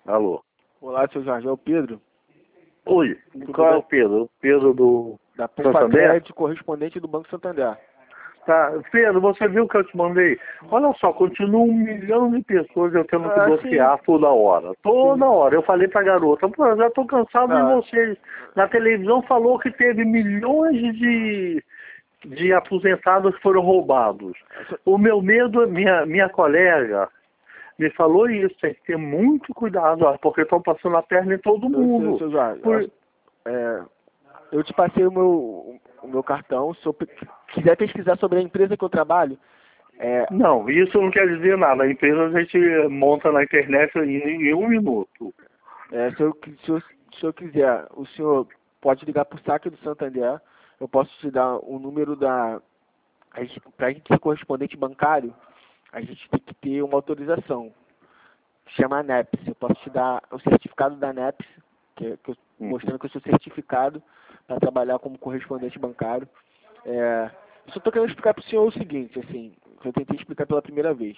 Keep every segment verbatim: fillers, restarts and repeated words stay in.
Alô. Olá, seu Jorge, é o Pedro. Oi, Tudo qual é bem? o Pedro? O Pedro do Da Santander? Pufacred, correspondente do Banco Santander. Tá, Pedro, você viu o que eu te mandei? Olha só, continua um milhão de pessoas eu tendo que Ah, bloquear sim. toda hora. Toda Sim. hora. Eu falei pra garota, pô, eu já tô cansado de Ah, vocês. Na televisão falou que teve milhões de, de aposentados que foram roubados. O meu medo, minha, minha colega me falou isso, tem que ter muito cuidado, ó, porque estão passando a perna em todo eu sei, mundo. seu Jorge. Por... É, eu te passei o meu, o meu cartão. Se eu pe- quiser pesquisar sobre a empresa que eu trabalho, é, Não, isso não quer dizer nada. A empresa a gente monta na internet em, em um minuto. é, se, eu, qui- se, eu, se eu quiser, o senhor pode ligar para o saque do Santander. Eu posso te dar o número da... Para a gente ser correspondente bancário, a gente tem que ter uma autorização. Chama ANEPS. Eu posso te dar o certificado da ANEPS, que, é- que eu, Uhum. mostrando que eu sou certificado para trabalhar como correspondente bancário. É, eu só estou querendo explicar para o senhor o seguinte, assim, que eu tentei explicar pela primeira vez.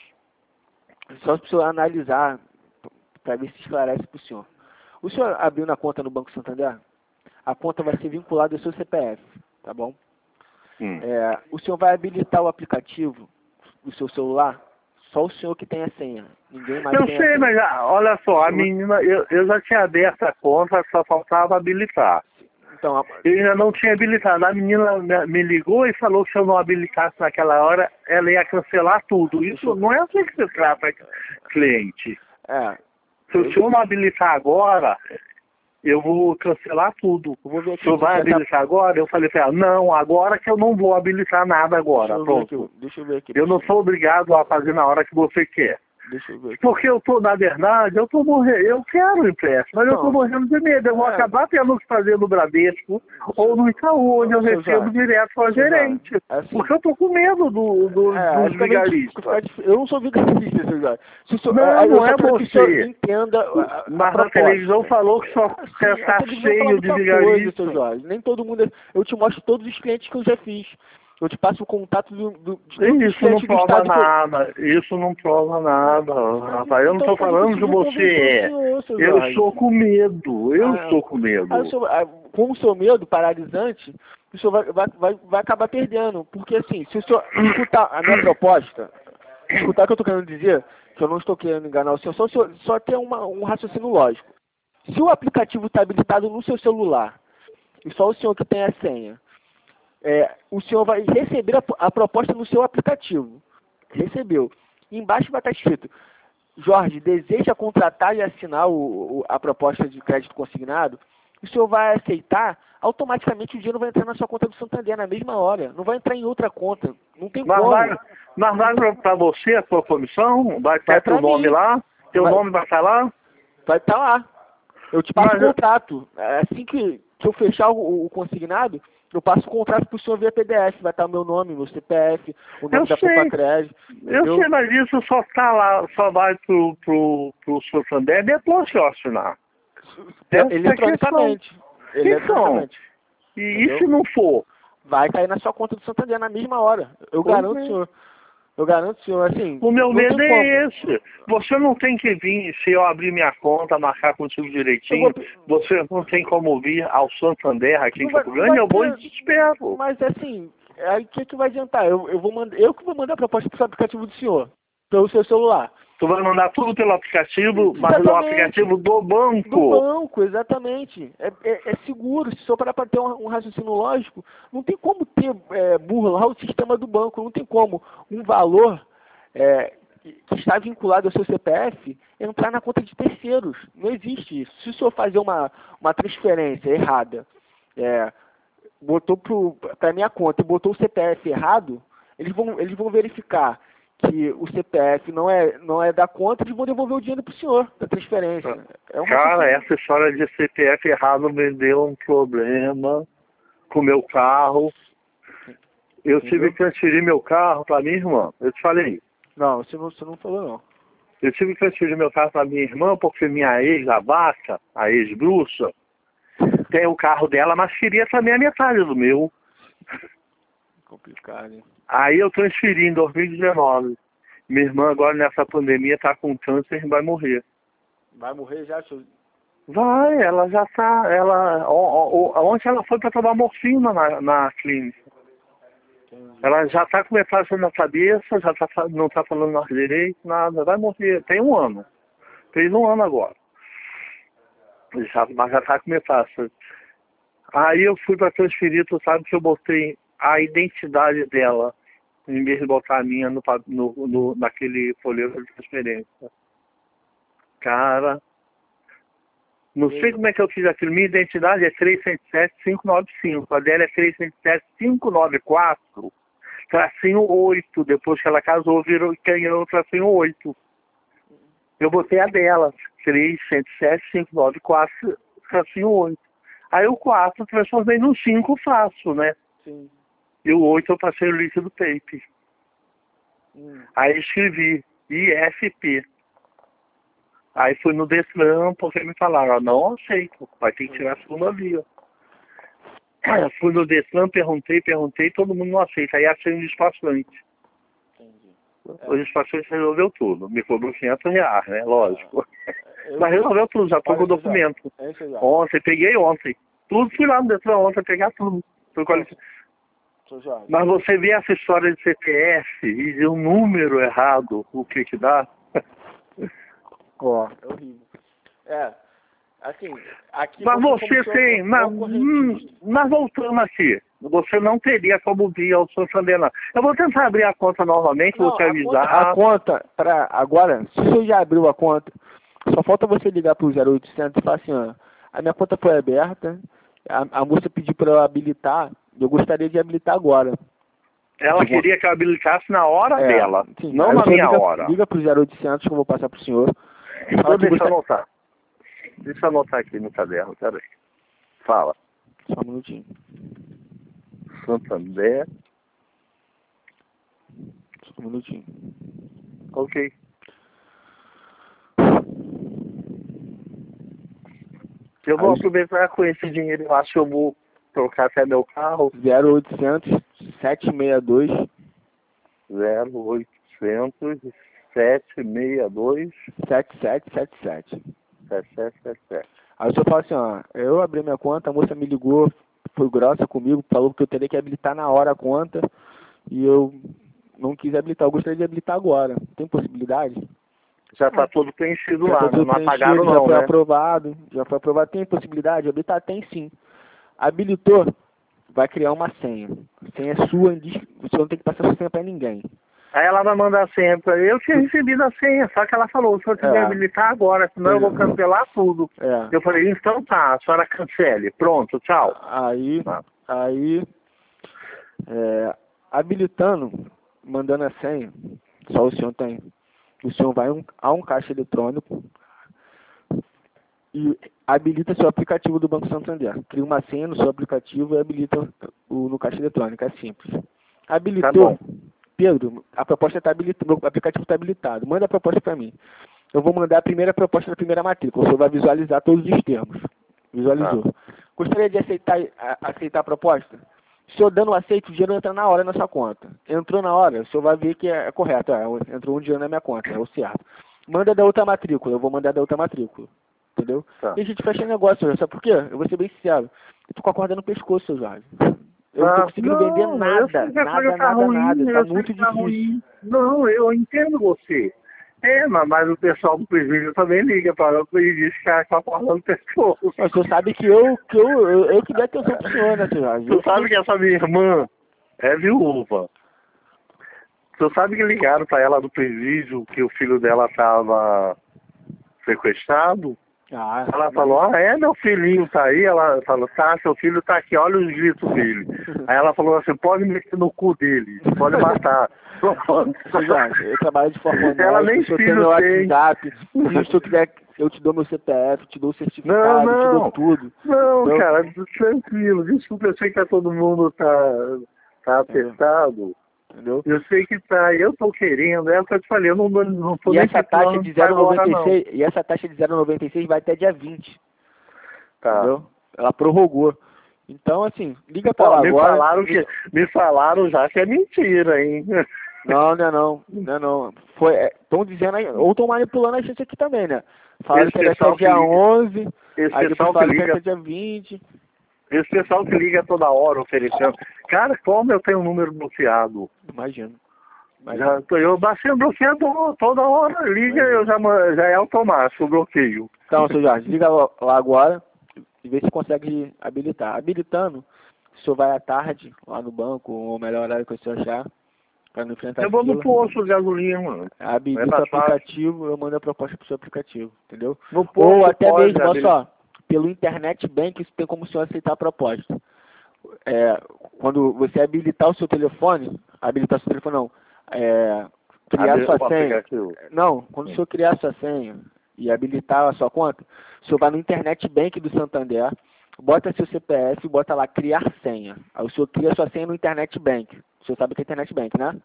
Só para o senhor analisar, para ver se esclarece para o senhor. O senhor abriu na conta no Banco Santander? A conta vai ser vinculada ao seu C P F, tá bom? Hum. É, o senhor vai habilitar o aplicativo do seu celular? Só o senhor que tem a senha. Ninguém mais Eu tem a sei, senha. mas ah, olha só, a Se vo- menina, eu, eu já tinha aberto a conta, só faltava habilitar. Então, a- Eu ainda não tinha habilitado. A menina me me ligou e falou que se eu não habilitasse naquela hora, ela ia cancelar tudo. deixa Isso eu, não é assim que se trata cliente. é, Se o eu, senhor não habilitar agora, eu vou cancelar tudo. eu vou ver O aqui senhor se vai essa. habilitar agora? Eu falei para ela, não, agora que eu não vou habilitar nada Deixa agora. eu ver aqui, Pronto. deixa eu ver aqui. Eu não Deixa, sou obrigado a fazer na hora que você quer. deixa eu ver aqui. Porque eu tô, na verdade, eu tô morrendo, eu quero o empréstimo, mas eu tô Então, morrendo de medo. Eu vou é, acabar tendo que fazer no Bradesco ou no Itaú, onde eu seu recebo Jorge, direto com a seu Jorge, gerente. assim, Porque eu tô com medo do, do, é, dos aí fica meio difícil, vigaristas. fica difícil. Eu não sou vigarista, seu Jorge. Se o senhor- Não, é, eu não só é quero que o senhor você. entenda a, a Mas a televisão proposta. falou que só Assim, você a está televisão fala cheio de muita coisa, seu vigaristas. Jorge. Nem todo mundo. é- Eu te mostro todos os clientes que eu já fiz. Eu te passo o contato do, do- de todos os Isso não clientes do prova estado que eu. nada, isso não prova nada, Mas rapaz. Eu não então estou por que eu não falando de consigo convencer o você. senhor, seu Eu Jorge? estou com medo, eu Ah, estou com ah, o medo. senhor- ah, com o seu medo paralisante, o senhor vai, vai, vai, vai acabar perdendo. Porque assim, se o senhor escutar a minha proposta, escutar o que eu estou querendo dizer, que eu não estou querendo enganar o senhor, só, o senhor- só ter uma, um raciocínio lógico. Se o aplicativo está habilitado no seu celular, e só o senhor que tem a senha, é, o senhor vai receber a, a proposta no seu aplicativo. Recebeu. Embaixo vai estar escrito: Jorge, deseja contratar e assinar o, o- a proposta de crédito consignado? O senhor vai aceitar, automaticamente o dinheiro vai entrar na sua conta do Santander na mesma hora. Não vai entrar em outra conta. Não tem Mas como. vai, mas vai para você a sua comissão? Vai Vai ter teu para nome mim. lá? Teu Vai nome vai estar lá? vai estar lá. Eu te passo o Mas eu, contrato. É, Assim que, que eu fechar o, o consignado, eu passo o contrato para o senhor via P D F. Vai estar o meu nome, meu C P F, o eu nome da sei, Pufacred, eu entendeu? sei, mas isso só tá lá, só vai pro, pro, pro Santander depois que eu assinar. Essa é a questão. Eletronicamente. Então, Eletronicamente. e, e se Entendeu? não for? Vai cair na sua conta do Santander na mesma hora. Eu Pois garanto, é. senhor. Eu garanto, senhor, assim, O meu não medo tem como. é esse. Você não tem que vir, se eu abrir minha conta, marcar contigo Eu vou, direitinho, pe- você não tem como vir ao Santander aqui em não vai, Campo não Grande, vai eu vou em ter, desespero. mas assim, aí o que, que vai adiantar? Eu, eu, vou mandar, eu que vou mandar a proposta para o aplicativo do senhor, pelo seu celular. Tu vai mandar tudo pelo aplicativo, mas pelo Exatamente. aplicativo do Do banco. banco, exatamente. É, é, é seguro. Se só parar para ter um, um raciocínio lógico, não tem como ter, é, burlar o sistema do banco. Não tem como um valor é, que está vinculado ao seu C P F entrar na conta de terceiros. Não existe isso. Se o senhor fazer uma, uma transferência errada, é, botou para a minha conta e botou o C P F errado, eles vão, eles vão verificar que o C P F não é, não é da conta, eles vão devolver o dinheiro para o senhor, da transferência. É uma Cara, questão- essa história de C P F errado me deu um problema com o meu carro. Eu tive Entendeu? que transferir meu carro para minha irmã. Eu te falei. Não, você não, você não falou não. Eu tive que transferir meu carro para minha irmã porque minha ex, a vaca, a ex-bruxa, tem o carro dela, mas queria também a metade do meu. Complicado, hein? Aí eu transferi em dois mil e dezenove. Minha irmã agora nessa pandemia está com câncer e vai morrer. Vai morrer já, senhor? Vai, ela já tá, ela, o- o- ontem ela foi para tomar morfina na, na clínica. Entendi. Ela já tá com metástase na cabeça, já tá, fa- não tá falando mais direito, nada, vai morrer, tem um ano. Fez um ano agora. Já, mas já tá com metástase. Aí eu fui para transferir, tu sabe que eu botei a identidade dela, em vez de botar a minha no, pa- no, no, naquele folheto de transferência. Cara, não sei como é que eu fiz aquilo. Minha identidade é três cento e sete, cinco nove cinco. A dela é três cento e sete, cinco nove quatro, tracinho oito. Depois que ela casou, virou ganhou o tracinho oito. Eu botei a dela, três cento e sete, cinco nove quatro, tracinho oito. Aí o quatro transformei no cinco fácil, né? Sim. E o oito eu passei o líquido tape. Hum. Aí escrevi I F P. Aí fui no Detran porque me falaram, ó, não aceito, vai ter que tirar a segunda via. Fui no Detran, perguntei, perguntei, todo mundo não aceita. Aí achei um despachante. Entendi. O despachante resolveu tudo. Me cobrou quinhentos reais, né? Lógico. Eu- Mas resolveu tudo, já tô Olha, com o seu Jorge, documento. é isso, Jorge. Ontem, peguei ontem. Tudo, fui lá no Detran ontem pegar tudo. Fui com a lic- Seu Jorge. Mas você vê essa história de C P F e de um número errado, o que que dá? Ó, é horrível. É, assim, aqui Mas você você como tem, senhor mas, concorrentista. hum, mas voltando aqui, você não teria como vir ao Santander, não. Eu vou tentar abrir a conta novamente, vou Não, te a conta, avisar. a conta, pra agora, se você já abriu a conta, só falta você ligar pro zero oitocentos e falar assim, ó, a minha conta foi aberta, a, a moça pediu para eu habilitar, eu gostaria de habilitar agora. Ela Tipo, queria que eu habilitasse na hora é, dela, sim, não aí na você minha liga, hora. liga pro zero oitocentos que eu vou passar pro senhor. Então Fala que deixa eu gosta- anotar. Deixa eu anotar aqui no caderno, peraí. Fala. Só um minutinho. Santander, Só um minutinho. ok. Eu vou Aí- aproveitar com esse dinheiro, eu acho que eu vou trocar até meu carro. zero oitocentos, sete seis dois, zero oitocentos, sete seis dois, sete sete sete sete. sete sete sete sete. Aí o senhor fala assim, ó, eu abri minha conta, a moça me ligou, foi grossa comigo, falou que eu teria que habilitar na hora a conta, e eu não quis habilitar, eu gostaria de habilitar agora. Tem possibilidade? Já está tudo preenchido Já lá, tá né? tudo Não apagaram preenchido, já não, foi né? aprovado, já foi aprovado. Tem possibilidade de habilitar? Tem sim. Habilitou, vai criar uma senha. A senha é sua, indis- você não tem que passar sua senha pra ninguém. Aí ela vai mandar a senha pra eu, tinha recebido a senha, só que ela falou, se eu quiser É. habilitar agora, senão eu vou cancelar tudo. É. Eu falei, então tá, a senhora cancele, pronto, tchau. Aí, Ah. aí, é, habilitando, mandando a senha, só o senhor tem. O senhor vai um- a um caixa eletrônico e habilita seu aplicativo do Banco Santander. Cria uma senha no seu aplicativo e habilita o, no caixa eletrônico. É simples. Habilitou. Tá bom. Pedro, a proposta está habilitada, o aplicativo está habilitado. Manda a proposta para mim. Eu vou mandar a primeira proposta da primeira matrícula. O senhor vai visualizar todos os termos. Visualizou. Tá. Gostaria de aceitar, a, aceitar a proposta? O senhor dando aceito, o dinheiro entra na hora na sua conta. Entrou na hora, o senhor vai ver que é, é correto. É, entrou um dinheiro na minha conta, é o certo. Manda da outra matrícula, eu vou mandar da outra matrícula. Entendeu? Tá. E a gente fecha negócio, sabe por quê? Eu vou ser bem sincero. Eu tô com a corda no pescoço, seu Jorge. Eu não tô Ah, conseguindo não, vender eu nada, sei que a nada, coisa tá nada, ruim, nada. Tá eu sei muito que tá difícil. ruim. Não, eu entendo você. É, mas, mas o pessoal do presídio também liga para ela e diz que a corda no pescoço. Mas o senhor sabe que eu, que eu, eu, eu que dei atenção pro senhor, né, seu Jorge? Eu Tu sabe que essa minha irmã é viúva. Tu sabe que ligaram pra ela do presídio que o filho dela tava sequestrado? Ah, Ela falou, ah, é, meu filhinho tá aí? Ela falou, tá, seu filho tá aqui, olha os gritos dele. Aí ela falou assim, pode meter no cu dele, pode matar. Seu Jorge, eu trabalho de forma honesta, Ela nem o senhor tem filho meu tem. WhatsApp, se o senhor quiser, eu te dou meu C P F, te dou o Não, certificado, te dou não, tudo. não, Eu- cara, tranquilo, desculpa, eu sei que todo mundo tá, tá apertado. Entendeu? Eu sei que tá, eu tô querendo, é o que eu te falei, eu não, não tô E nem essa taxa precisando de pra zero vírgula agora, noventa e seis, não. e essa taxa de zero vírgula noventa e seis vai até dia vinte, Tá. entendeu? Ela prorrogou. Então, assim, liga pra Ó, lá me agora. falaram que, me falaram já que é mentira, hein? Não, não é não, não é não. Foi, estão dizendo aí, ou estão manipulando a gente aqui também, né? Falaram que era até dia onze, esse aí pessoal depois que falaram que liga, era até dia vinte. esse pessoal que liga toda hora oferecendo. Cara, como eu tenho um número bloqueado? Imagino. Já, tô- eu baixei o bloqueador, toda hora liga, eu já, ma- já é automático o bloqueio. Então, seu Jorge, liga lá lá agora e vê se consegue habilitar. Habilitando, o senhor vai à tarde lá no banco, ou o melhor horário que o senhor achar, para não enfrentar Eu vou no fila. posto de gasolina, mano. Habilita É o mais fácil. aplicativo, eu mando a proposta pro seu aplicativo, entendeu? No posto Ou até pode mesmo, olha habilitar. só, pelo Internet Bank, isso tem como o senhor aceitar a proposta. É, quando você habilitar o seu telefone, habilitar o seu telefone não, é, criar Abi- sua o senha, aplicativo. não, quando o senhor criar sua senha e habilitar a sua conta, o senhor vai no Internet Bank do Santander, bota seu C P F e bota lá criar senha. Aí o senhor cria sua senha no Internet Bank. O senhor sabe o que é Internet Bank, né?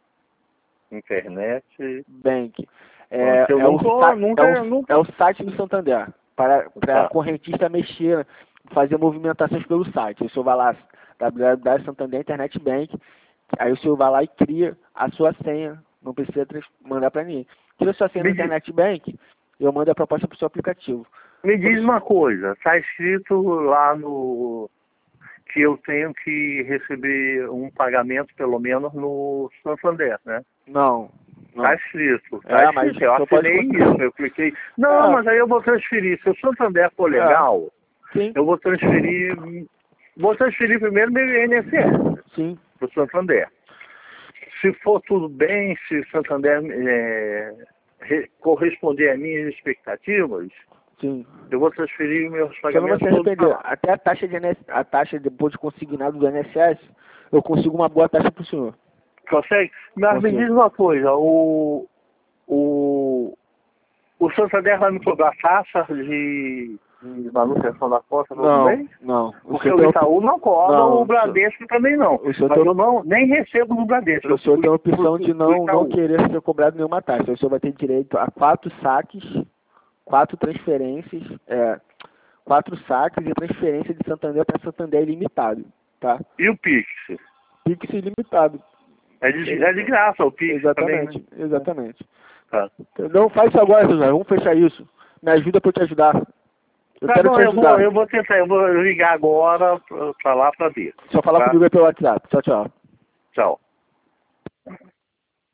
Internet. Bank. É, Eu é, o, nunca, sa- nunca, é, o, nunca. é o site do Santander, para, para Tá. a correntista mexer, fazer movimentações pelo site. O senhor vai lá, w w w ponto santander internet bank, aí o senhor vai lá e cria a sua senha, não precisa trans- mandar para ninguém. Cria a sua senha no Me, di- Internet Bank, eu mando a proposta para o seu aplicativo. me diz uma coisa, tá escrito lá no que eu tenho que receber um pagamento pelo menos no Santander, né? Não, não. Tá escrito, tá É, escrito. mas Eu só pode assinei considerar. isso, eu cliquei. Não, É. mas aí eu vou transferir. Se o Santander for É. legal, Sim, eu vou transferir. Vou transferir primeiro meu I N S S sim. pro Santander. Se for tudo bem, se o Santander é, re- corresponder às minhas expectativas, Sim. eu vou transferir meus Você não vai pagamentos se todos para arrepender. lá. Até a taxa de I N S, a taxa depois de consignado do I N S S, eu consigo uma boa taxa para o senhor. Consegue? Mas me Consigo. diz uma coisa, o, o, o Santander vai me cobrar taxa de, de manutenção da conta todo Não, mês? não. O Porque senhor o tem Itaú não cobra, Não, o Bradesco também não. o senhor Mas tem- eu não, nem recebo no Bradesco. O senhor eu tem a fui- opção fui- de fui não, não Itaú. querer ser cobrado nenhuma taxa. O senhor vai ter direito a quatro saques, quatro transferências, é, quatro saques e transferência de Santander para Santander ilimitado, tá? E o Pix? Pix ilimitado. É de, é de graça o Pix Exatamente, também, né? exatamente. Tá. Entendeu? Faz isso agora, seu Jorge. Vamos fechar isso. Me ajuda para eu te ajudar. Eu Tá quero bom, te eu ajudar. vou, eu vou tentar, eu vou ligar agora pra, pra lá pra ver. Só falar Tá? comigo aí pelo WhatsApp. Tchau, tchau. Tchau.